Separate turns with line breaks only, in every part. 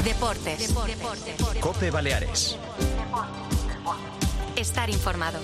Deportes.
COPE Baleares.
Estar informado.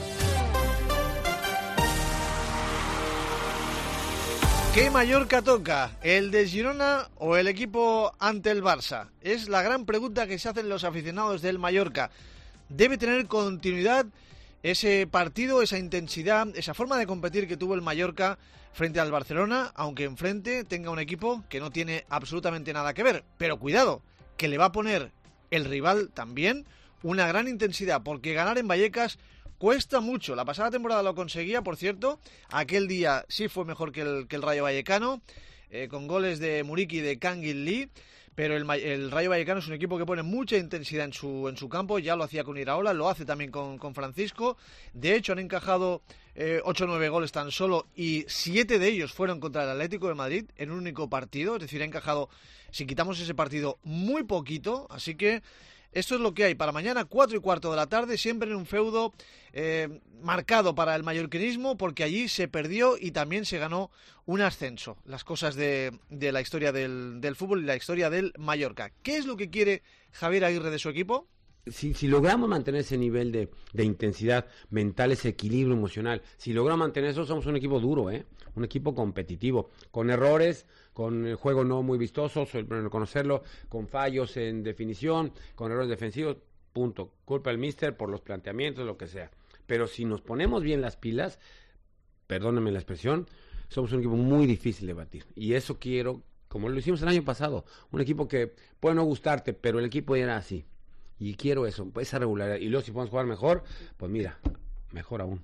¿Qué Mallorca toca? ¿El de Girona o el equipo ante el Barça? Es la gran pregunta que se hacen los aficionados del Mallorca. ¿Debe tener continuidad ese partido, esa intensidad, esa forma de competir que tuvo el Mallorca frente al Barcelona, aunque enfrente tenga un equipo que no tiene absolutamente nada que ver? Pero cuidado, que le va a poner el rival también una gran intensidad, porque ganar en Vallecas cuesta mucho. La pasada temporada lo conseguía, por cierto. Aquel día sí fue mejor que el Rayo Vallecano, con goles de Muriqui y de Kangin Lee. Pero el Rayo Vallecano es un equipo que pone mucha intensidad en su campo. Ya lo hacía con Iraola, lo hace también con Francisco. De hecho, han encajado 8 o 9 goles tan solo, y 7 de ellos fueron contra el Atlético de Madrid en un único partido. Es decir, ha encajado, si quitamos ese partido, muy poquito. Así que esto es lo que hay para mañana, 4:15 de la tarde, siempre en un feudo marcado para el mallorquinismo, porque allí se perdió y también se ganó un ascenso. Las cosas de la historia del fútbol y la historia del Mallorca. ¿Qué es lo que quiere Javier Aguirre de su equipo?
Si logramos mantener ese nivel de intensidad mental, ese equilibrio emocional, si logramos mantener eso, somos un equipo duro, un equipo competitivo, con errores, con el juego no muy vistoso, reconocerlo, con fallos en definición, con errores defensivos, punto. Culpa del míster por los planteamientos, lo que sea. Pero si nos ponemos bien las pilas, perdónenme la expresión, somos un equipo muy difícil de batir. Y eso quiero, como lo hicimos el año pasado, un equipo que puede no gustarte, pero el equipo era así. Y quiero eso, esa regularidad. Y luego si podemos jugar mejor, pues mira, mejor aún.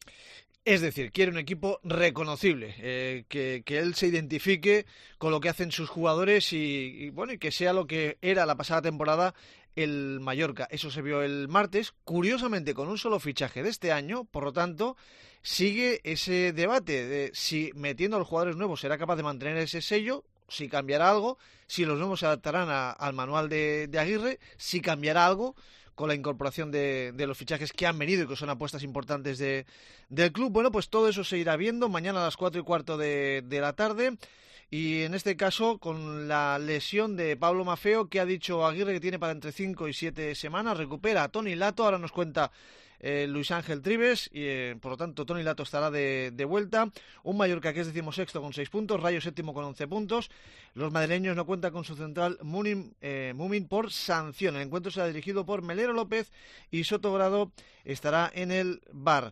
Es decir, quiere un equipo reconocible, que él se identifique con lo que hacen sus jugadores y que sea lo que era la pasada temporada el Mallorca. Eso se vio el martes, curiosamente con un solo fichaje de este año. Por lo tanto, sigue ese debate de si metiendo a los jugadores nuevos será capaz de mantener ese sello, si cambiará algo, si los nuevos se adaptarán al manual de Aguirre, si cambiará algo con la incorporación de los fichajes que han venido y que son apuestas importantes del club. Bueno, pues todo eso se irá viendo mañana a las 4:15 de la tarde. Y en este caso, con la lesión de Pablo Maffeo, que ha dicho Aguirre que tiene para entre 5 y 7 semanas, recupera a Toni Lato. Ahora nos cuenta Luis Ángel Trives, y por lo tanto Toni Lato estará de vuelta. Un Mallorca que es 16º con 6 puntos, Rayo 7º con 11 puntos. Los madrileños no cuentan con su central Mumin por sanción. El encuentro será dirigido por Melero López y Sotogrado estará en el VAR.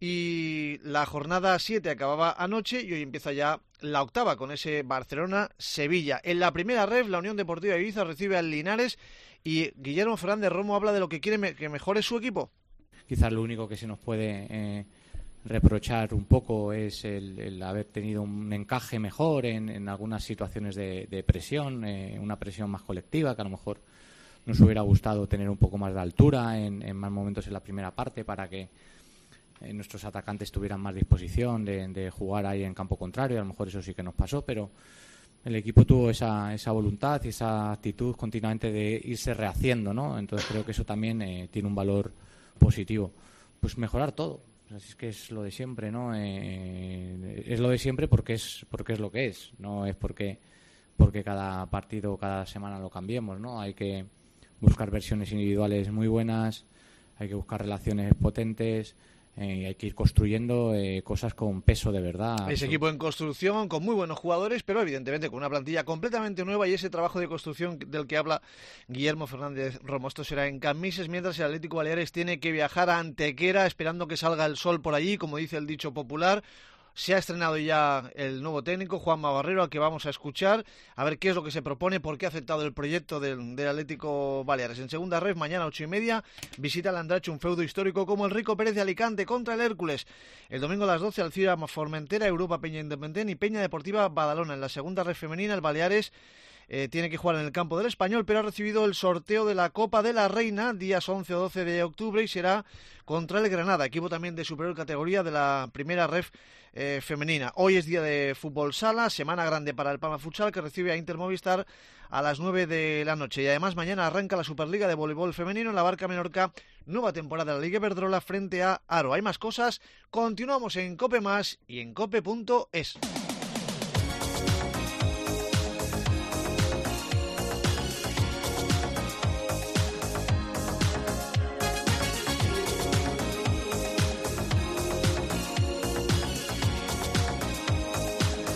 Y la jornada 7 acababa anoche y hoy empieza ya la octava con ese Barcelona-Sevilla. En la primera ref, la Unión Deportiva Ibiza recibe al Linares y Guillermo Fernández Romo habla de lo que quiere que mejore su equipo.
Quizás lo único que se nos puede reprochar un poco es el haber tenido un encaje mejor en algunas situaciones de presión, una presión más colectiva, que a lo mejor nos hubiera gustado tener un poco más de altura en más momentos en la primera parte para que nuestros atacantes tuvieran más disposición de jugar ahí en campo contrario. A lo mejor eso sí que nos pasó, pero el equipo tuvo esa voluntad y esa actitud continuamente de irse rehaciendo, ¿no? Entonces creo que eso también tiene un valor positivo. Pues mejorar todo. Así es que es lo de siempre, ¿no? Es lo de siempre porque es lo que es. No es porque cada partido, cada semana lo cambiemos, ¿no? Hay que buscar versiones individuales muy buenas, hay que buscar relaciones potentes, hay que ir construyendo cosas con peso de verdad.
Ese equipo en construcción, con muy buenos jugadores, pero evidentemente con una plantilla completamente nueva, y ese trabajo de construcción del que habla Guillermo Fernández Romo. Esto será en Camises, mientras el Atlético Baleares tiene que viajar a Antequera, esperando que salga el sol por allí, como dice el dicho popular. Se ha estrenado ya el nuevo técnico, Juanma Barrero, al que vamos a escuchar, a ver qué es lo que se propone, por qué ha aceptado el proyecto del Atlético Baleares. En segunda ref, mañana 8:30, visita al Andracho, un feudo histórico como el Rico Pérez de Alicante contra el Hércules. El domingo a las 12, Alcira Formentera, Europa Peña Independiente y Peña Deportiva Badalona. En la segunda ref femenina, el Baleares tiene que jugar en el campo del Español, pero ha recibido el sorteo de la Copa de la Reina, días 11 o 12 de octubre, y será contra el Granada, equipo también de superior categoría de la primera ref femenina. Hoy es día de fútbol sala, semana grande para el Palma Futsal, que recibe a Inter Movistar a las 9 de la noche. Y además mañana arranca la Superliga de voleibol femenino en la Barca Menorca, nueva temporada de la Liga Iberdrola frente a Aro. Hay más cosas, continuamos en COPE Más y en cope.es.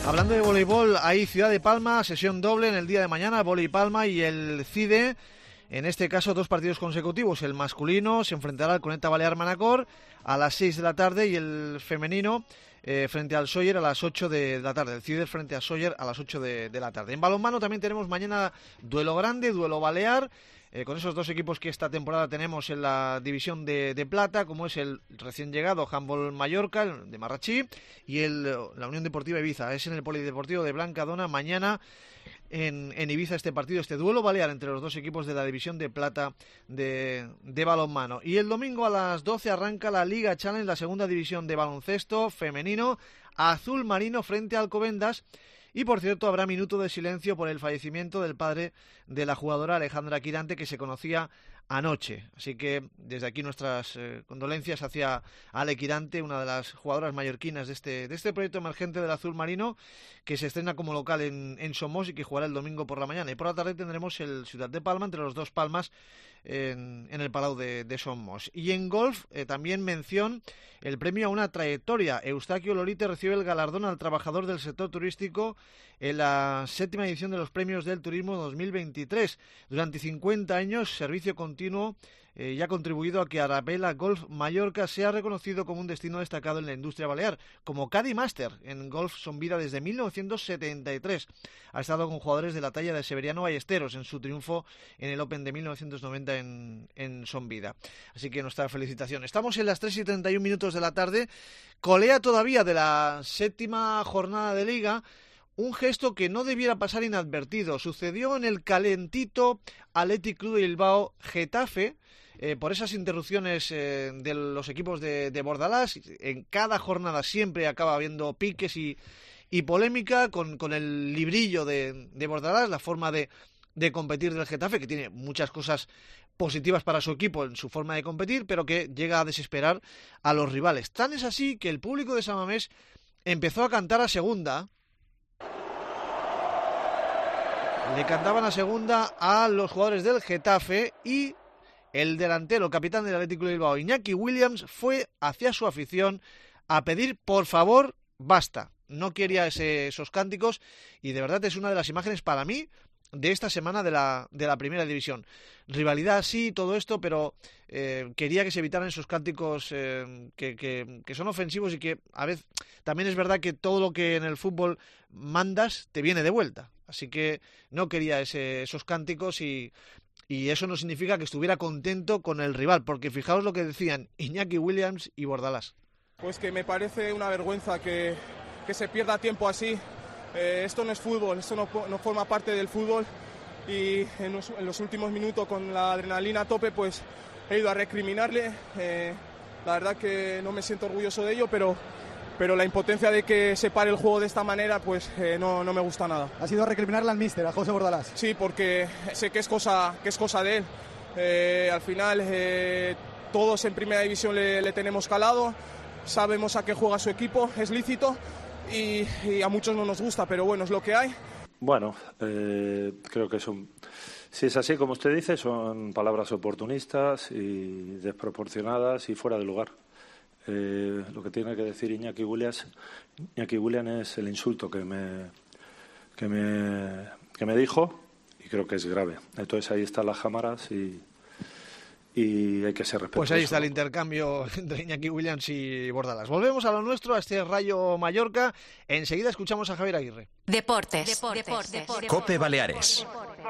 Hablando de voleibol, hay Ciudad de Palma, sesión doble en el día de mañana, Vóley Palma y el CIDE. En este caso, 2 partidos consecutivos. El masculino se enfrentará al Conecta Balear Manacor a las 6 de la tarde y el femenino frente al Sóller a las 8 de la tarde. El CIDE frente al Sóller a las 8 de la tarde. En balonmano también tenemos mañana duelo grande, duelo balear, con esos 2 equipos que esta temporada tenemos en la división de plata, como es el recién llegado Handball Mallorca, el de Marrachí, y la Unión Deportiva Ibiza. Es en el Polideportivo de Blancadona mañana en Ibiza este partido, este duelo balear entre los 2 equipos de la división de plata de balonmano. Y el domingo a las 12 arranca la Liga Challenge, la segunda división de baloncesto femenino, azul marino frente a Alcobendas. Y por cierto, habrá minuto de silencio por el fallecimiento del padre de la jugadora Alejandra Quirante, que se conocía anoche. Así que desde aquí nuestras condolencias hacia Ale Quirante, una de las jugadoras mallorquinas de este proyecto emergente del azul marino, que se estrena como local en Somos y que jugará el domingo por la mañana. Y por la tarde tendremos el Ciudad de Palma entre los 2 Palmas en el Palau de Somos. Y en golf también mención el premio a una trayectoria. Eustaquio Lorite recibe el galardón al trabajador del sector turístico en la 7ª edición de los premios del turismo 2023. Durante 50 años, servicio continuo y ha contribuido a que Arabella Golf Mallorca sea reconocido como un destino destacado en la industria balear, como Caddy Master en Golf Son Vida desde 1973. Ha estado con jugadores de la talla de Severiano Ballesteros en su triunfo en el Open de 1990 en Son Vida. Así que nuestra felicitación. Estamos en las 3:31 de la tarde, colea todavía de la 7ª jornada de Liga. Un gesto que no debiera pasar inadvertido. Sucedió en el calentito Athletic Club de Bilbao Getafe, por esas interrupciones de los equipos de Bordalás. En cada jornada siempre acaba habiendo piques y polémica con el librillo de Bordalás, la forma de competir del Getafe, que tiene muchas cosas positivas para su equipo en su forma de competir, pero que llega a desesperar a los rivales. Tan es así que el público de San Mamés empezó a cantar a segunda. Le cantaban a segunda a los jugadores del Getafe y el delantero, capitán del Athletic Club de Bilbao, Iñaki Williams, fue hacia su afición a pedir, por favor, basta. No quería esos cánticos y de verdad es una de las imágenes para mí de esta semana de la primera división. Rivalidad sí, todo esto, pero quería que se evitaran esos cánticos que son ofensivos y que a veces también es verdad que todo lo que en el fútbol mandas te viene de vuelta. Así que no quería esos cánticos y eso no significa que estuviera contento con el rival, porque fijaos lo que decían Iñaki Williams y Bordalás.
Pues que me parece una vergüenza que se pierda tiempo así. Esto no es fútbol, esto no forma parte del fútbol y en los últimos minutos con la adrenalina a tope pues he ido a recriminarle. La verdad que no me siento orgulloso de ello, pero la impotencia de que se pare el juego de esta manera pues no me gusta nada.
¿Has ido a recriminarle al míster, a José Bordalás?
Sí, porque sé que es cosa de él. Al final todos en primera división le tenemos calado, sabemos a qué juega su equipo, es lícito. Y a muchos no nos gusta, pero bueno, es lo que hay.
Bueno, creo que si es así como usted dice, son palabras oportunistas y desproporcionadas y fuera de lugar. Lo que tiene que decir Iñaki Williams es el insulto que me dijo y creo que es grave. Entonces ahí están las cámaras y hay que ser respetuoso.
Pues ahí está el intercambio entre Iñaki Williams y Bordalás. Volvemos a lo nuestro, a este Rayo Mallorca. Enseguida escuchamos a Javier Aguirre.
Deportes.
COPE Baleares.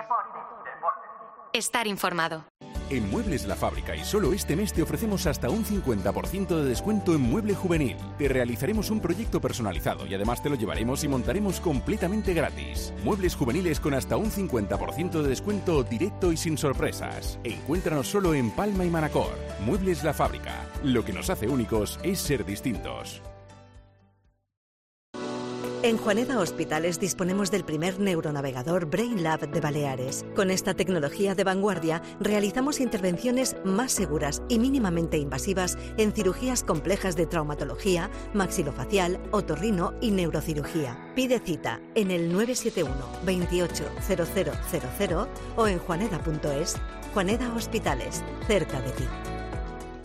Estar informado.
En Muebles La Fábrica y solo este mes te ofrecemos hasta un 50% de descuento en mueble juvenil. Te realizaremos un proyecto personalizado y además te lo llevaremos y montaremos completamente gratis. Muebles juveniles con hasta un 50% de descuento directo y sin sorpresas. Encuéntranos solo en Palma y Manacor. Muebles La Fábrica. Lo que nos hace únicos es ser distintos.
En Juaneda Hospitales disponemos del primer neuronavegador BrainLab de Baleares. Con esta tecnología de vanguardia realizamos intervenciones más seguras y mínimamente invasivas en cirugías complejas de traumatología, maxilofacial, otorrino y neurocirugía. Pide cita en el 971 28 0000 o en juaneda.es. Juaneda Hospitales, cerca de ti.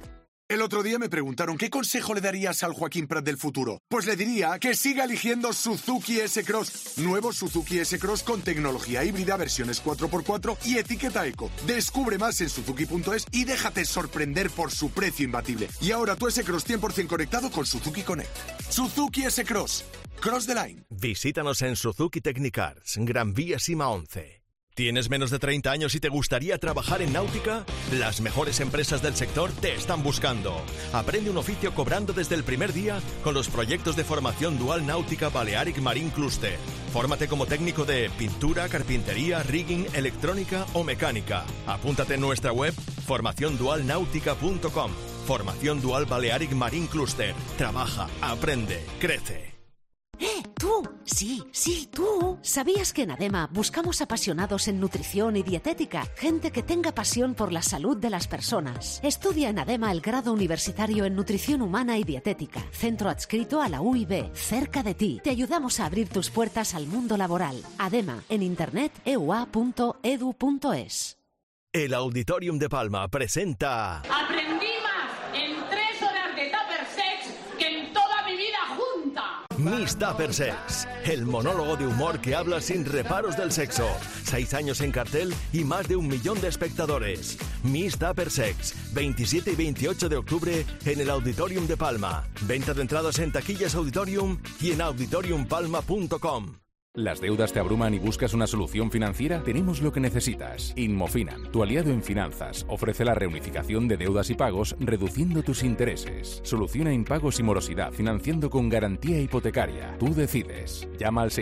El otro día me preguntaron ¿qué consejo le darías al Joaquín Prat del futuro? Pues le diría que siga eligiendo Suzuki S-Cross. Nuevo Suzuki S-Cross con tecnología híbrida, versiones 4x4 y etiqueta eco. Descubre más en suzuki.es y déjate sorprender por su precio imbatible. Y ahora tu S-Cross 100% conectado con Suzuki Connect. Suzuki S-Cross. Cross the line.
Visítanos en Suzuki Technicars, Gran Vía Sima 11. ¿Tienes menos de 30 años y te gustaría trabajar en náutica? Las mejores empresas del sector te están buscando. Aprende un oficio cobrando desde el primer día con los proyectos de formación dual náutica Balearic Marine Cluster. Fórmate como técnico de pintura, carpintería, rigging, electrónica o mecánica. Apúntate en nuestra web formaciondualnautica.com. Formación Dual Balearic Marine Cluster. Trabaja, aprende, crece.
¡Tú! Sí, tú. ¿Sabías que en ADEMA buscamos apasionados en nutrición y dietética? Gente que tenga pasión por la salud de las personas. Estudia en ADEMA el grado universitario en nutrición humana y dietética. Centro adscrito a la UIB, cerca de ti. Te ayudamos a abrir tus puertas al mundo laboral. ADEMA, en internet, eua.edu.es.
El Auditorium de Palma presenta...
Aprendí más en 3 horas de Tupper Sex que en toda mi vida junta.
Miss Tupper Sex, el monólogo de humor que habla sin reparos del sexo. 6 años en cartel y más de 1 millón de espectadores. Miss Tupper Sex, 27 y 28 de octubre en el Auditorium de Palma. Venta de entradas en taquillas Auditorium y en auditoriumpalma.com.
¿Las deudas te abruman y buscas una solución financiera? Tenemos lo que necesitas. Inmofinan, tu aliado en finanzas, ofrece la reunificación de deudas y pagos reduciendo tus intereses. Soluciona impagos y morosidad financiando con garantía hipotecaria. Tú decides. Llama al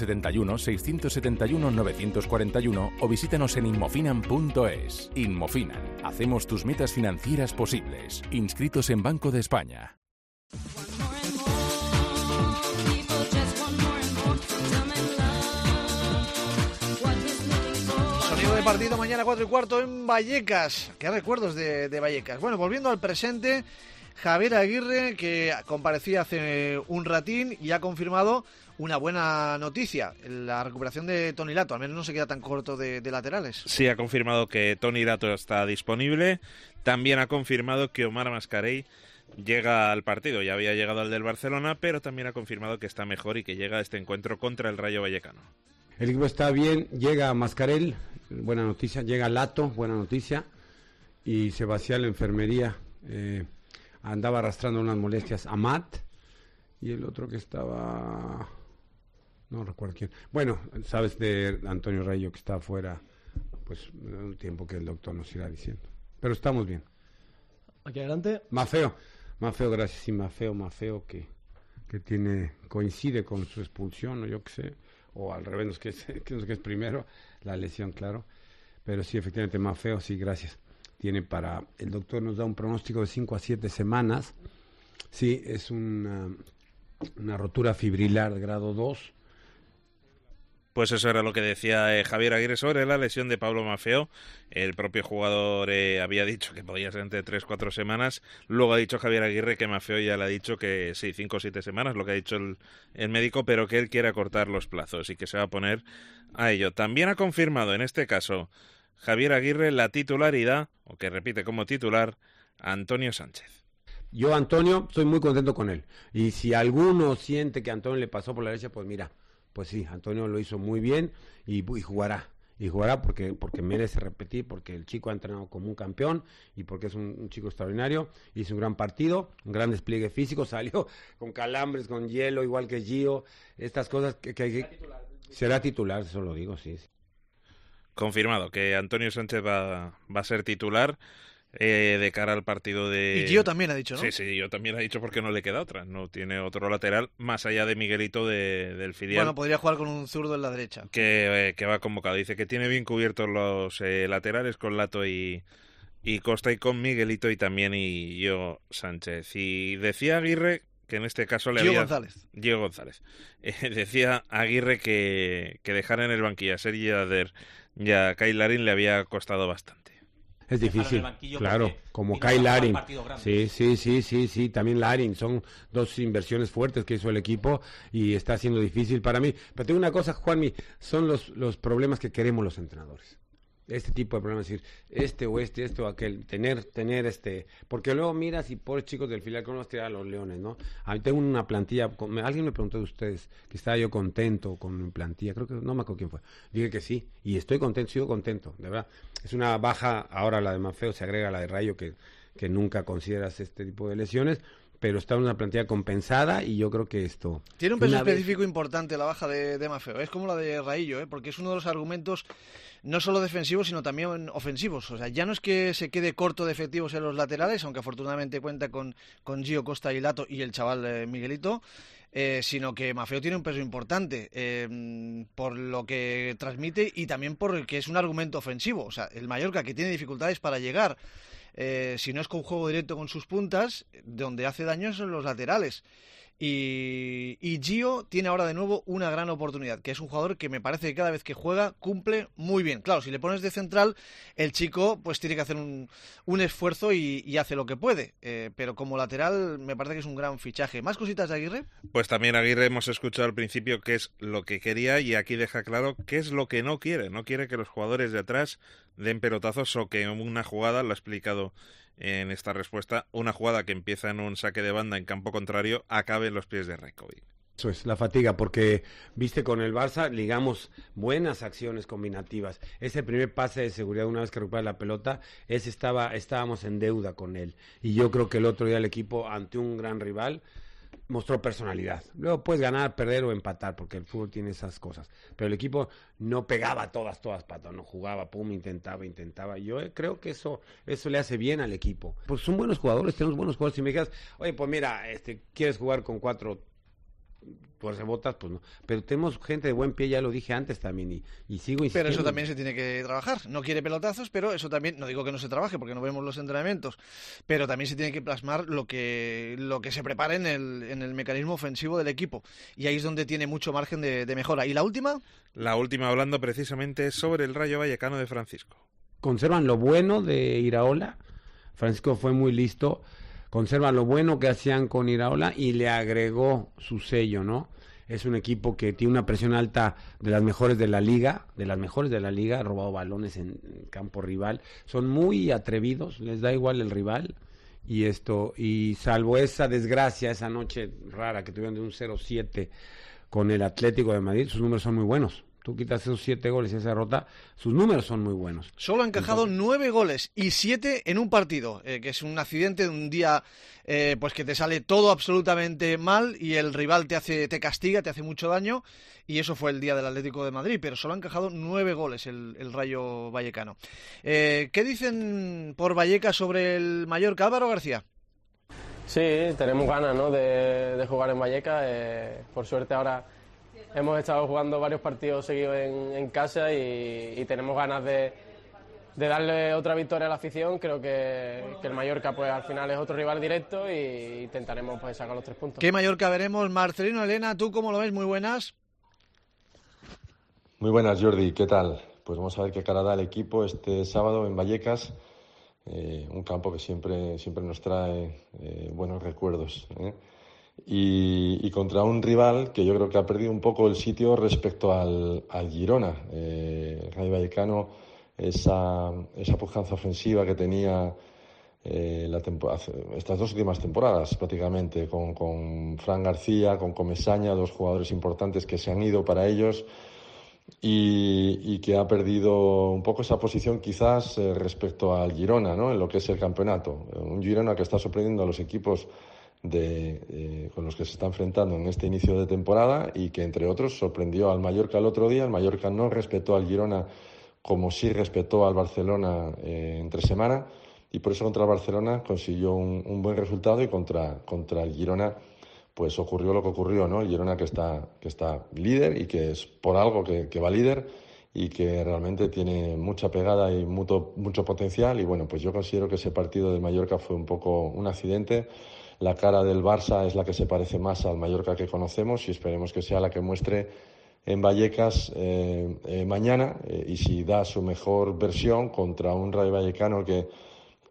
671-671-941 o visítanos en inmofinan.es. Inmofinan. Hacemos tus metas financieras posibles. Inscritos en Banco de España.
De partido mañana 4:15 en Vallecas. ¿Qué recuerdos de Vallecas? Bueno, volviendo al presente, Javier Aguirre, que comparecía hace un ratín y ha confirmado una buena noticia, la recuperación de Toni Lato. Al menos no se queda tan corto de laterales.
Sí, ha confirmado que Toni Lato está disponible. También ha confirmado que Omar Mascarell llega al partido. Ya había llegado al del Barcelona, pero también ha confirmado que está mejor y que llega a este encuentro contra el Rayo Vallecano.
El equipo está bien, llega Mascarell, buena noticia, llega Lato, buena noticia, y Sebastián la enfermería, andaba arrastrando unas molestias, Amat, y el otro que estaba, no recuerdo quién, bueno, sabes de Antonio Rayo que está afuera, pues un tiempo que el doctor nos irá diciendo, pero estamos bien.
Aquí adelante.
Mafeo, gracias, sí, Mafeo que coincide con su expulsión, o yo qué sé, o al revés, no sé qué es primero, la lesión, claro, pero sí, efectivamente, Mafeo, sí, gracias, el doctor nos da un pronóstico de 5 a 7 semanas, sí, es una rotura fibrilar de grado 2.
Pues eso era lo que decía Javier Aguirre sobre la lesión de Pablo Mafeo. El propio jugador había dicho que podía ser entre 3-4 semanas. Luego ha dicho Javier Aguirre que Mafeo ya le ha dicho que sí, 5 o 7 semanas, lo que ha dicho el médico, pero que él quiere acortar los plazos y que se va a poner a ello. También ha confirmado en este caso Javier Aguirre la titularidad, o que repite como titular, a Antonio Sánchez.
Yo, Antonio, estoy muy contento con él. Y si alguno siente que Antonio le pasó por la derecha, pues mira, pues sí, Antonio lo hizo muy bien y jugará. Y jugará porque merece repetir, porque el chico ha entrenado como un campeón y porque es un chico extraordinario. Hizo un gran partido, un gran despliegue físico, salió con calambres, con hielo, igual que Gio. Estas cosas que será titular, eso lo digo, sí.
Confirmado que Antonio Sánchez va a ser titular. De cara al partido de...
Y Gio también ha dicho, ¿no?
Sí, Gio también ha dicho porque no le queda otra. No tiene otro lateral más allá de Miguelito del filial.
Bueno, podría jugar con un zurdo en la derecha.
Que va convocado. Dice que tiene bien cubiertos los laterales con Lato y Costa, y con Miguelito y también Gio Sánchez. Y decía Aguirre que en este caso Gio González. Decía Aguirre que dejar en el banquillo a Sergi Ader y a Kyle Larin le había costado bastante.
Es difícil, claro, como Kyle Larin. Sí, también Larin. Son 2 inversiones fuertes que hizo el equipo y está siendo difícil para mí. Pero tengo una cosa, Juanmi, son los problemas que queremos los entrenadores. este tipo de problemas, decir, este o aquel, tener porque luego miras y pobres chicos del filial, ¿cómo vas a tirar a los Leones, no? A mí tengo una plantilla, alguien me preguntó de ustedes, que estaba yo contento con mi plantilla, creo que, no me acuerdo quién fue, dije que sí, y estoy contento, sigo contento, de verdad, es una baja, ahora la de Maffeo se agrega a la de Rayo, que nunca consideras este tipo de lesiones, pero está en una plantilla compensada y yo creo que esto...
Tiene un peso específico importante la baja de Maffeo, es como la de Raillo, porque es uno de los argumentos no solo defensivos, sino también ofensivos. O sea, ya no es que se quede corto de efectivos en los laterales, aunque afortunadamente cuenta con Gio Costa y Lato y el chaval Miguelito, sino que Maffeo tiene un peso importante por lo que transmite y también porque es un argumento ofensivo. O sea, el Mallorca, que tiene dificultades para llegar, si no es con juego directo con sus puntas, donde hace daño son los laterales. Y Gio tiene ahora de nuevo una gran oportunidad, que es un jugador que me parece que cada vez que juega cumple muy bien. Claro, si le pones de central, el chico pues tiene que hacer un esfuerzo y hace lo que puede, pero como lateral me parece que es un gran fichaje. ¿Más cositas de Aguirre?
Pues también Aguirre hemos escuchado al principio qué es lo que quería y aquí deja claro qué es lo que no quiere. No quiere que los jugadores de atrás den pelotazos o que una jugada, lo ha explicado en esta respuesta, una jugada que empieza en un saque de banda en campo contrario acabe en los pies de Rajkovic.
Eso es, la fatiga, porque viste con el Barça ligamos buenas acciones combinativas. Ese primer pase de seguridad una vez que recupera la pelota, estábamos en deuda con él. Y yo creo que el otro día el equipo, ante un gran rival, mostró personalidad. Luego puedes ganar, perder o empatar, porque el fútbol tiene esas cosas. Pero el equipo no pegaba todas patas, no jugaba, intentaba. Yo creo que eso le hace bien al equipo. Pues son buenos jugadores, tenemos buenos jugadores. Si me dijeras, oye, pues mira, ¿quieres jugar con 4 rebotas? Pues no. Pero tenemos gente de buen pie, ya lo dije antes también, y sigo insistiendo.
Pero eso también se tiene que trabajar. No quiere pelotazos, pero eso también, no digo que no se trabaje porque no vemos los entrenamientos, pero también se tiene que plasmar lo que se prepara en el mecanismo ofensivo del equipo. Y ahí es donde tiene mucho margen de mejora. ¿Y la última?
La última hablando precisamente sobre el Rayo Vallecano de Francisco.
Conservan lo bueno de Iraola. Francisco fue muy listo. Conserva lo bueno que hacían con Iraola y le agregó su sello, ¿no? Es un equipo que tiene una presión alta de las mejores de la liga, ha robado balones en campo rival, son muy atrevidos, les da igual el rival, y salvo esa desgracia, esa noche rara que tuvieron de un 0-7 con el Atlético de Madrid, sus números son muy buenos. Tú quitas esos 7 goles y esa derrota, sus números son muy buenos.
Solo ha encajado 9 goles y 7 en un partido, que es un accidente de un día pues que te sale todo absolutamente mal y el rival te castiga, te hace mucho daño, y eso fue el día del Atlético de Madrid, pero solo ha encajado 9 goles el Rayo Vallecano. ¿Qué dicen por Vallecas sobre el Mallorca, Álvaro García?
Sí, tenemos ganas, ¿no?, de jugar en Vallecas. Por suerte ahora hemos estado jugando varios partidos seguidos en casa y tenemos ganas de darle otra victoria a la afición. Creo que el Mallorca pues al final es otro rival directo y intentaremos pues sacar los 3 puntos.
¿Qué Mallorca veremos? Marcelino, Elena, ¿tú cómo lo ves? Muy buenas.
Muy buenas, Jordi, ¿qué tal? Pues vamos a ver qué cara da el equipo este sábado en Vallecas, un campo que siempre nos trae buenos recuerdos, Y contra un rival que yo creo que ha perdido un poco el sitio respecto al Girona. Rayo Vallecano, esa pujanza ofensiva que tenía estas 2 últimas temporadas prácticamente, con Fran García, con Comesaña, 2 jugadores importantes que se han ido para ellos, y que ha perdido un poco esa posición quizás respecto al Girona, ¿no?, en lo que es el campeonato. Un Girona que está sorprendiendo a los equipos con los que se está enfrentando en este inicio de temporada, y que entre otros sorprendió al Mallorca el otro día. El Mallorca no respetó al Girona como sí respetó al Barcelona entre semana, y por eso contra el Barcelona consiguió un buen resultado, y contra el Girona pues ocurrió lo que ocurrió, ¿no? El Girona que está líder, y que es por algo que va líder, y que realmente tiene mucha pegada y mucho potencial. Y bueno, pues yo considero que ese partido del Mallorca fue un poco un accidente. La cara del Barça es la que se parece más al Mallorca que conocemos, y esperemos que sea la que muestre en Vallecas mañana, y si da su mejor versión contra un Rayo Vallecano que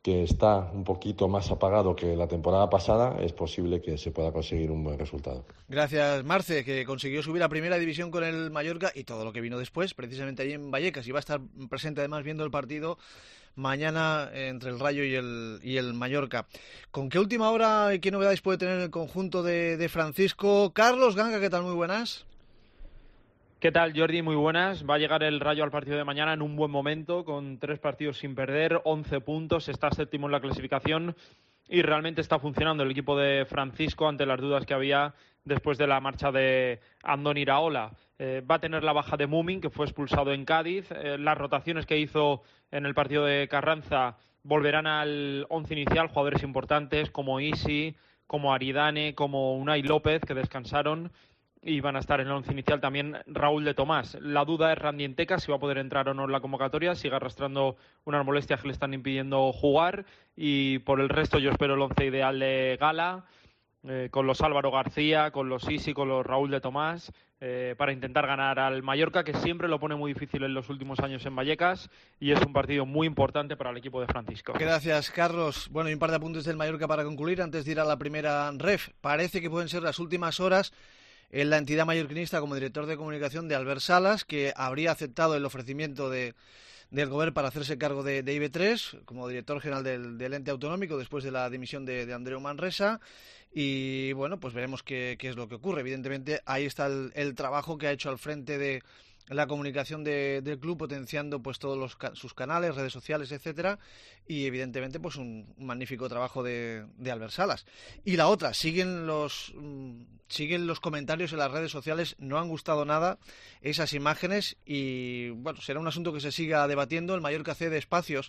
que está un poquito más apagado que la temporada pasada, es posible que se pueda conseguir un buen resultado.
Gracias, Marce, que consiguió subir a primera división con el Mallorca y todo lo que vino después, precisamente allí en Vallecas, y va a estar presente además viendo el partido mañana entre el Rayo y el Mallorca. ¿Con qué última hora y qué novedades puede tener el conjunto de Francisco? Carlos Ganga, ¿qué tal? Muy buenas.
¿Qué tal, Jordi? Muy buenas. Va a llegar el Rayo al partido de mañana en un buen momento, con 3 partidos sin perder, 11 puntos, está séptimo en la clasificación y realmente está funcionando el equipo de Francisco ante las dudas que había después de la marcha de Andoni Iraola. Va a tener la baja de Mumin, que fue expulsado en Cádiz. Las rotaciones que hizo en el partido de Carranza volverán al 11 inicial, jugadores importantes como Isi, como Aridane, como Unai López, que descansaron, y van a estar en el 11 inicial también Raúl de Tomás. La duda es Randy Enteca, si va a poder entrar o no en la convocatoria, sigue arrastrando unas molestias que le están impidiendo jugar, y por el resto yo espero el 11 ideal de Gala, con los Álvaro García, con los Isi, con los Raúl de Tomás, para intentar ganar al Mallorca, que siempre lo pone muy difícil en los últimos años en Vallecas, y es un partido muy importante para el equipo de Francisco.
Gracias, Carlos. Bueno, y un par de apuntes del Mallorca para concluir antes de ir a la primera ref. Parece que pueden ser las últimas horas en la entidad mallorquinista como director de comunicación de Albert Salas, que habría aceptado el ofrecimiento del Govern para hacerse cargo de IB3 como director general del ente autonómico después de la dimisión de Andreu Manresa. Y bueno, pues veremos qué es lo que ocurre. Evidentemente ahí está el trabajo que ha hecho al frente de la comunicación del club, potenciando pues todos sus canales, redes sociales, etcétera, y evidentemente pues un magnífico trabajo de Albert Salas. Y la otra, siguen los comentarios en las redes sociales, no han gustado nada esas imágenes, y bueno, será un asunto que se siga debatiendo. El Mallorca cede espacios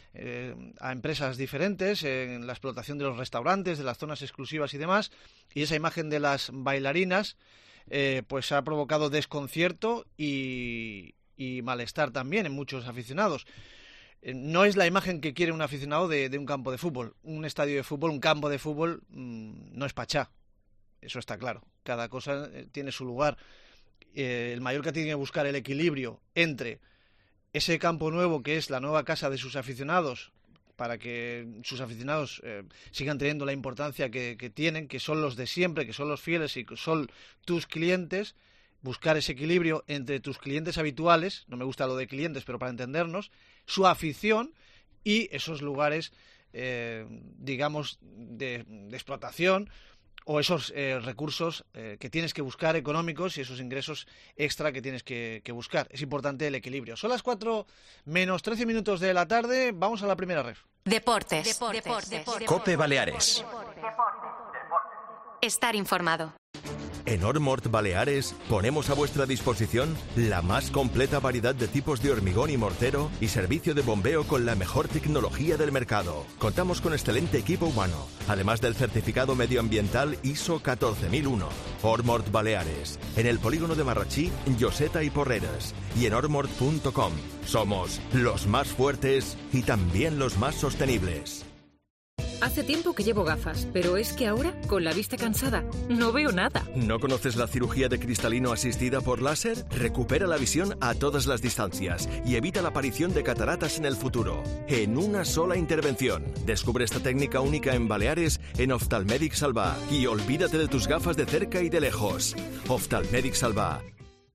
a empresas diferentes en la explotación de los restaurantes, de las zonas exclusivas y demás, y esa imagen de las bailarinas pues ha provocado desconcierto y malestar también en muchos aficionados. No es la imagen que quiere un aficionado de un campo de fútbol. Un estadio de fútbol, un campo de fútbol no es pachá, eso está claro. Cada cosa tiene su lugar. El Mallorca tiene que buscar el equilibrio entre ese campo nuevo que es la nueva casa de sus aficionados, para que sus aficionados sigan teniendo la importancia que tienen, que son los de siempre, que son los fieles y que son tus clientes. Buscar ese equilibrio entre tus clientes habituales, no me gusta lo de clientes, pero para entendernos, su afición y esos lugares, digamos, de explotación, o esos recursos que tienes que buscar económicos y esos ingresos extra que tienes que buscar. Es importante el equilibrio. Son las 4 menos 13 minutos de la tarde. Vamos a la primera ref.
Deportes.
COPE Baleares.
Estar informado.
En Ormort Baleares ponemos a vuestra disposición la más completa variedad de tipos de hormigón y mortero y servicio de bombeo con la mejor tecnología del mercado. Contamos con excelente equipo humano, además del certificado medioambiental ISO 14001. Ormort Baleares, en el polígono de Marratxí, Lloseta y Porreres, y en ormort.com. Somos los más fuertes y también los más sostenibles.
Hace tiempo que llevo gafas, pero es que ahora, con la vista cansada, no veo nada.
¿No conoces la cirugía de cristalino asistida por láser? Recupera la visión a todas las distancias y evita la aparición de cataratas en el futuro, en una sola intervención. Descubre esta técnica única en Baleares en Oftalmèdic Salvà y olvídate de tus gafas de cerca y de lejos. Oftalmèdic Salvà.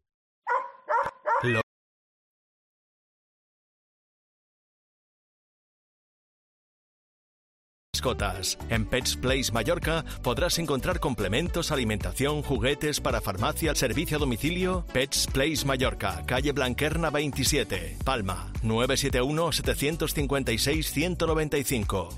En Pets Place Mallorca podrás encontrar complementos, alimentación, juguetes para farmacia, servicio a domicilio. Pets Place Mallorca, calle Blanquerna 27, Palma, 971-756-195.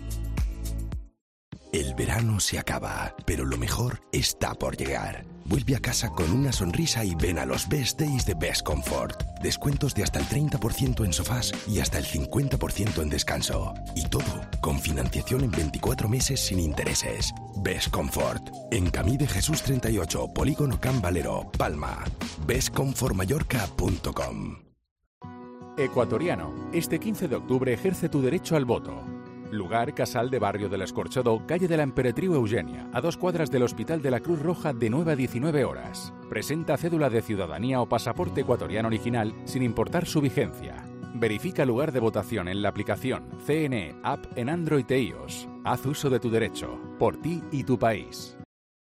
El verano se acaba, pero lo mejor está por llegar. Vuelve a casa con una sonrisa y ven a los Best Days de Best Comfort. Descuentos de hasta el 30% en sofás y hasta el 50% en descanso. Y todo con financiación en 24 meses sin intereses. Best Comfort. En Camí de Jesús 38, Polígono Can Valero, Palma. bestcomfortmallorca.com.
Ecuatoriano. Este 15 de octubre ejerce tu derecho al voto. Lugar, Casal de Barrio del Escorchador, calle de la Emperatriu Eugenia, a 2 cuadras del Hospital de la Cruz Roja, de 9 a 19 horas. Presenta cédula de ciudadanía o pasaporte ecuatoriano original sin importar su vigencia. Verifica lugar de votación en la aplicación CNE App en Android e iOS. Haz uso de tu derecho, por ti y tu país.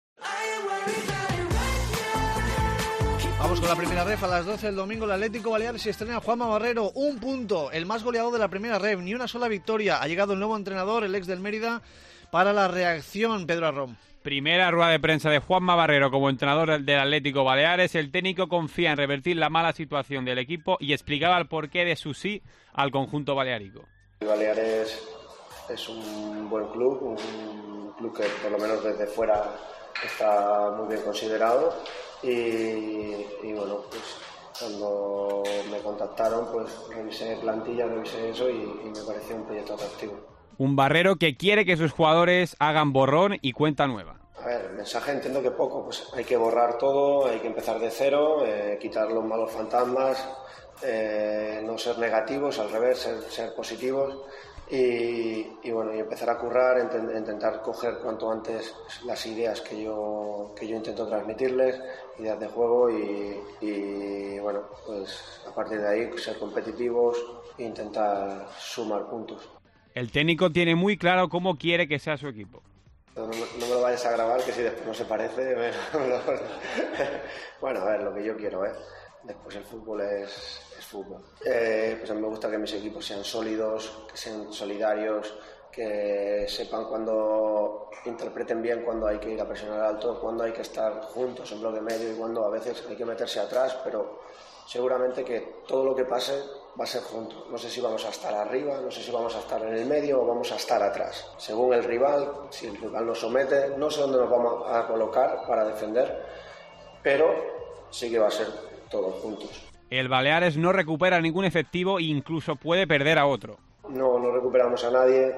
Vamos con la primera ref. A las 12 del domingo el Atlético Baleares se estrena Juanma Barrero, 1 punto, el más goleado de la primera ref, ni una sola victoria. Ha llegado el nuevo entrenador, el ex del Mérida, para la reacción, Pedro Arrón.
Primera rueda de prensa de Juanma Barrero como entrenador del Atlético Baleares. El técnico confía en revertir la mala situación del equipo y explicaba el porqué de su sí al conjunto baleárico.
Baleares es un buen club, un club que por lo menos desde fuera está muy bien considerado y bueno, pues cuando me contactaron pues revisé plantilla, revisé eso y me pareció un proyecto atractivo.
Un Barrero que quiere que sus jugadores hagan borrón y cuenta nueva.
A ver, el mensaje entiendo que poco, pues hay que borrar todo, hay que empezar de cero, quitar los malos fantasmas, no ser negativos, al revés, ser positivos y bueno, y empezar a currar, intentar coger cuanto antes las ideas que yo intento transmitirles, ideas de juego y bueno, pues a partir de ahí ser competitivos e intentar sumar puntos.
El técnico tiene muy claro cómo quiere que sea su equipo.
No me lo vayas a grabar, que si después no se parece... Bueno, a ver, lo que yo quiero, después el fútbol es fútbol. Pues a mí me gusta que mis equipos sean sólidos, que sean solidarios, que sepan cuando interpreten bien cuando hay que ir a presionar alto, cuando hay que estar juntos en bloque medio y cuando a veces hay que meterse atrás, pero seguramente que todo lo que pase va a ser juntos. No sé si vamos a estar arriba, no sé si vamos a estar en el medio o vamos a estar atrás. Según el rival, si el rival nos somete, no sé dónde nos vamos a colocar para defender, pero sí que va a ser todos juntos.
El Baleares no recupera ningún efectivo e incluso puede perder a otro.
No recuperamos a nadie.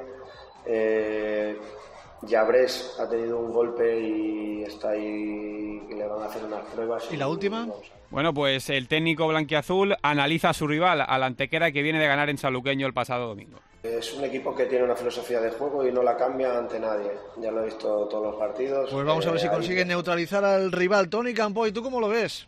Llabrés ha tenido un golpe y está ahí, que le van a hacer unas pruebas.
¿Y la última?
Bueno, pues el técnico blanquiazul analiza a su rival, al Antequera, que viene de ganar en Sanluqueño el pasado domingo.
Es un equipo que tiene una filosofía de juego y no la cambia ante nadie. Ya lo he visto todos los partidos.
Pues vamos a ver si consigue neutralizar al rival. Toni Campoy, ¿tú cómo lo ves?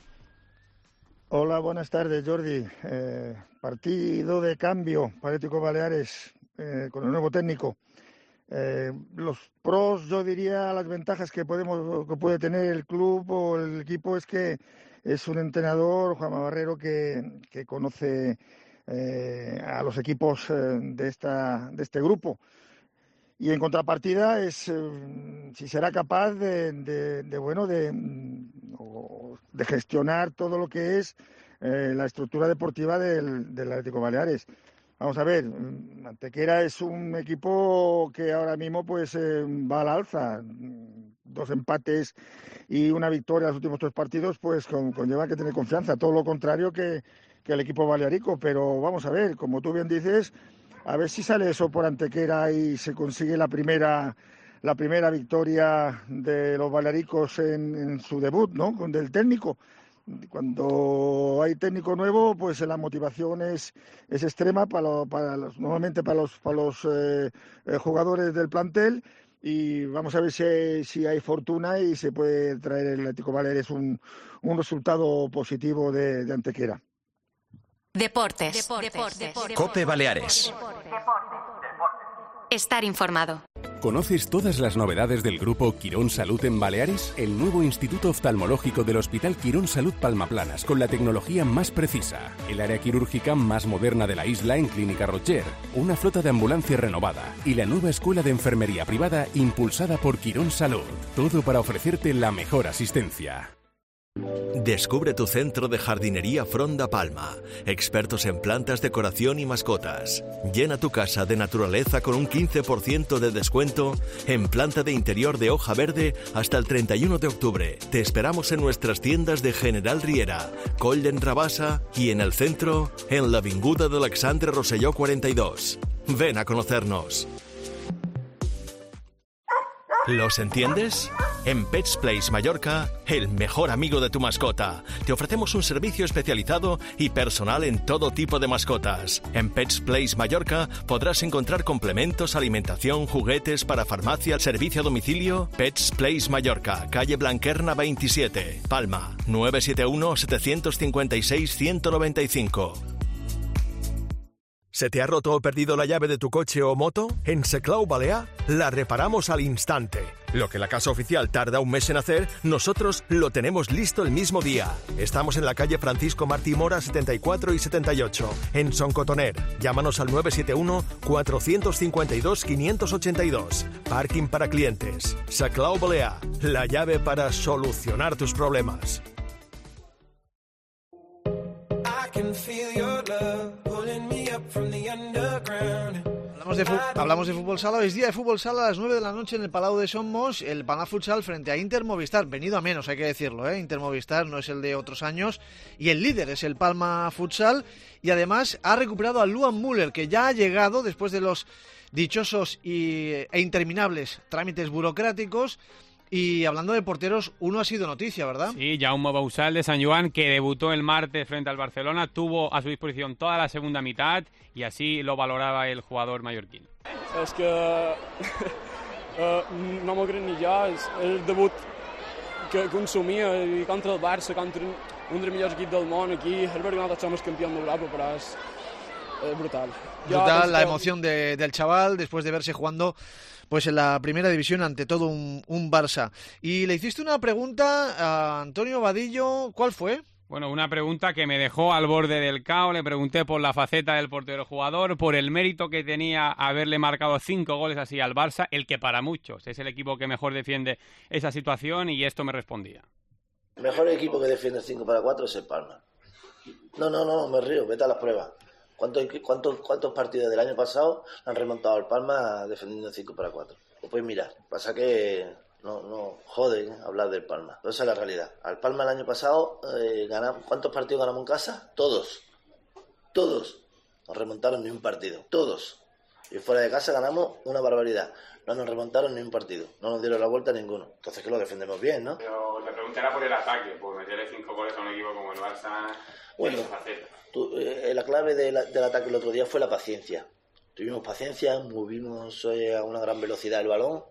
Hola, buenas tardes, Jordi. Partido de cambio para Atlético Baleares con el nuevo técnico. Los pros, yo diría, las ventajas que puede tener el club o el equipo es que es un entrenador, Juanma Barrero, que conoce a los equipos de este grupo. Y en contrapartida es si será capaz de gestionar todo lo que es la estructura deportiva del Atlético Baleares. Vamos a ver, Antequera es un equipo que ahora mismo pues va al alza. 2 empates y una victoria en los últimos 3 partidos pues conlleva que tener confianza. Todo lo contrario que el equipo balearico. Pero vamos a ver, como tú bien dices, a ver si sale eso por Antequera y se consigue la primera victoria de los balearicos en su debut, ¿no? Del técnico. Cuando hay técnico nuevo, pues la motivación es extrema normalmente para los jugadores del plantel, y vamos a ver si hay fortuna y se puede traer el Atlético Baleares un resultado positivo de Antequera.
Deportes.
COPE Baleares.
Estar informado.
¿Conoces todas las novedades del Grupo Quirón Salud en Baleares? El nuevo Instituto Oftalmológico del Hospital Quirón Salud Palmaplanas, con la tecnología más precisa, el área quirúrgica más moderna de la isla en Clínica Rocher, una flota de ambulancia renovada y la nueva escuela de enfermería privada impulsada por Quirón Salud. Todo para ofrecerte la mejor asistencia.
Descubre tu centro de jardinería Fronda Palma. Expertos en plantas, decoración y mascotas. Llena tu casa de naturaleza con un 15% de descuento en planta de interior de hoja verde hasta el 31 de octubre. Te esperamos en nuestras tiendas de General Riera, Coll d'en Rabassa y en el centro, en l'Avinguda d'Alexandre Rosselló 42. Ven a conocernos. ¿Los entiendes? En Pets Place Mallorca, el mejor amigo de tu mascota. Te ofrecemos un servicio especializado y personal en todo tipo de mascotas. En Pets Place Mallorca podrás encontrar complementos, alimentación, juguetes para farmacia, servicio a domicilio. Pets Place Mallorca, calle Blanquerna 27, Palma, 971-756-195. ¿Se te ha roto o perdido la llave de tu coche o moto? En Seclau Balear la reparamos al instante. Lo que la casa oficial tarda un mes en hacer, nosotros lo tenemos listo el mismo día. Estamos en la calle Francisco Martí Mora 74 y 78, en Soncotoner. Llámanos al 971 452 582. Parking para clientes. Seclau Balear, la llave para solucionar tus problemas.
Hablamos de fútbol sala. Es día de fútbol sala a las 9 de la noche en el Palau de Somos, el Palma Futsal frente a Inter Movistar. Venido a menos, hay que decirlo, Inter Movistar no es el de otros años y el líder es el Palma Futsal, y además ha recuperado a Luan Müller, que ya ha llegado después de los dichosos e interminables trámites burocráticos. Y hablando de porteros, uno ha sido noticia, ¿verdad?
Sí, Jaume Bausal de Sant Joan, que debutó el martes frente al Barcelona, tuvo a su disposición toda la segunda mitad y así lo valoraba el jugador mallorquín.
És que no m'ho crec ni jo, és el debut que consumia i contra el Barça, contra un dels millors equips del món aquí. És veritat que nosaltres som els campions d'Europa, però és brutal.
Brutal la emoción del chaval después de verse jugando pues en la primera división ante todo un Barça. Y le hiciste una pregunta a Antonio Vadillo, ¿cuál fue?
Bueno, una pregunta que me dejó al borde del caos. Le pregunté por la faceta del portero jugador, por el mérito que tenía haberle marcado 5 goles así al Barça, el que para muchos es el equipo que mejor defiende esa situación, y esto me respondía.
El mejor equipo que defiende 5 para 4 es el Palma. No, me río, vete a las pruebas. ¿Cuántos partidos del año pasado han remontado al Palma defendiendo 5 para 4? Lo puedes mirar. Pasa que no jode hablar del Palma. Pero esa es la realidad. Al Palma el año pasado, ¿cuántos partidos ganamos en casa? Todos. Nos remontaron ni un partido. Todos. Y fuera de casa ganamos una barbaridad. No nos remontaron ni un partido. No nos dieron la vuelta a ninguno. Entonces que lo defendemos bien, ¿no?
Pero la pregunta era por el ataque, por meterle 5 goles a un equipo como el Barça.
Bueno, la clave del ataque el otro día fue la paciencia. Tuvimos paciencia, movimos a una gran velocidad el balón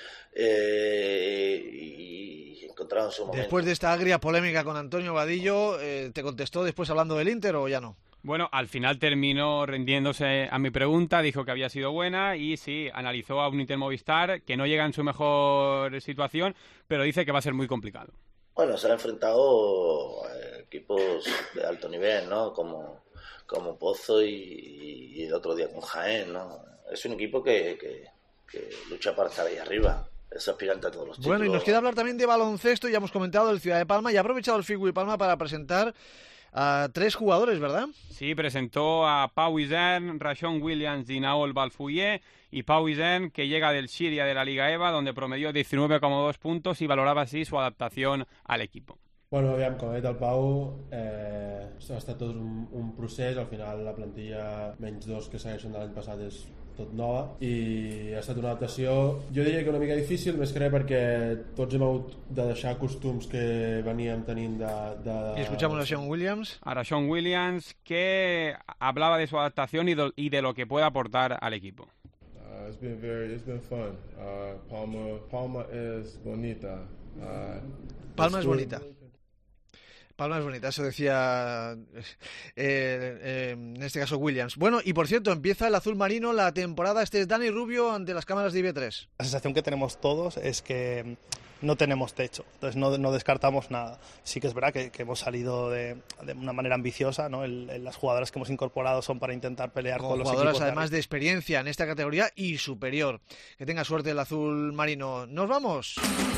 y encontraron su momento.
Después de esta agria polémica con Antonio Vadillo, ¿te contestó después hablando del Inter o ya no?
Bueno, al final terminó rindiéndose a mi pregunta, dijo que había sido buena y sí, analizó a un Inter Movistar que no llega en su mejor situación, pero dice que va a ser muy complicado.
Bueno, se han enfrentado a equipos de alto nivel, ¿no? Como Pozo y el otro día con Jaén, ¿no? Es un equipo que lucha para estar ahí arriba. Es aspirante a todos los títulos.
Bueno, y nos queda hablar también de baloncesto. Ya hemos comentado el Ciudad de Palma y ha aprovechado el Figui Palma para presentar a 3 jugadores, ¿verdad?
Sí, presentó a Pau Isern, Rashon Williams y Naol Balfouillet. Y Pau Isern, que llega del Síria de la Liga EVA, donde promedió 19,2 puntos y valorava así su adaptación al equipo.
Bueno, aviam, com ha dit el Pau, ha estat tot un procés. Al final la plantilla, menys 2 que segueixen de l'any passat, és tot nova i ha estat una adaptació, jo diria que una mica difícil, més que res perquè tots hem hagut de deixar costums que veníem tenint de...
Y escuchamos a Rashon Williams.
A Rashon Williams, que hablaba de su adaptación y de lo que puede aportar al equipo.
It's been fun. Palma es bonita.
Palma es bonita. Palma es bonita, eso decía en este caso Williams. Bueno, y por cierto, empieza el azul marino la temporada. Este es Dani Rubio ante las cámaras de IB3.
La sensación que tenemos todos es que no tenemos techo, entonces no descartamos nada. Sí que es verdad que hemos salido de una manera ambiciosa, ¿no? Las jugadoras que hemos incorporado son para intentar pelear con los
jugadoras
equipos
además de experiencia en esta categoría y superior. Que tenga suerte el azul marino. ¡Nos vamos!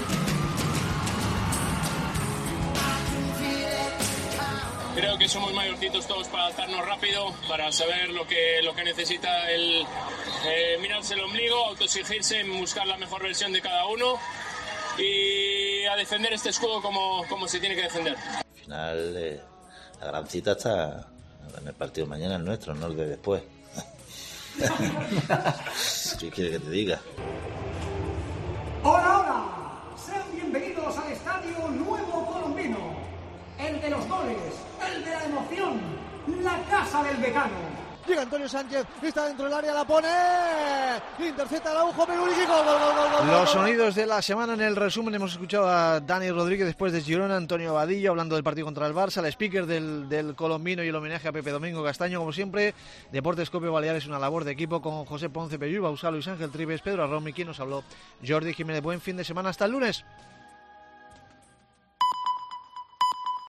Creo que somos mayorcitos todos para adaptarnos rápido, para saber lo que necesita el mirarse el ombligo, autoexigirse, buscar la mejor versión de cada uno y a defender este escudo como se tiene que defender.
Al final, la gran cita está en el partido de mañana, el nuestro, no el de después. ¿Qué quiere que te diga?
¡Hola, hola! Sean bienvenidos al Estadio Nuevo Colombino. El de los goles, el de la emoción, la casa del Decano.
llega Antonio Sánchez, está dentro del área, la pone, intercepta Araujo, Perúnic, gol. Los sonidos de la semana en el resumen. Hemos escuchado a Dani Rodríguez después de Girona, Antonio Vadillo hablando del partido contra el Barça, el speaker del colombino y el homenaje a Pepe Domingo Castaño, como siempre. Deportes Cope Baleares, una labor de equipo con José Ponce Peyú, Bausá, Luis Ángel Tribes, Pedro Arromi, quien nos habló, Jordi Jiménez. Buen fin de semana, hasta el lunes.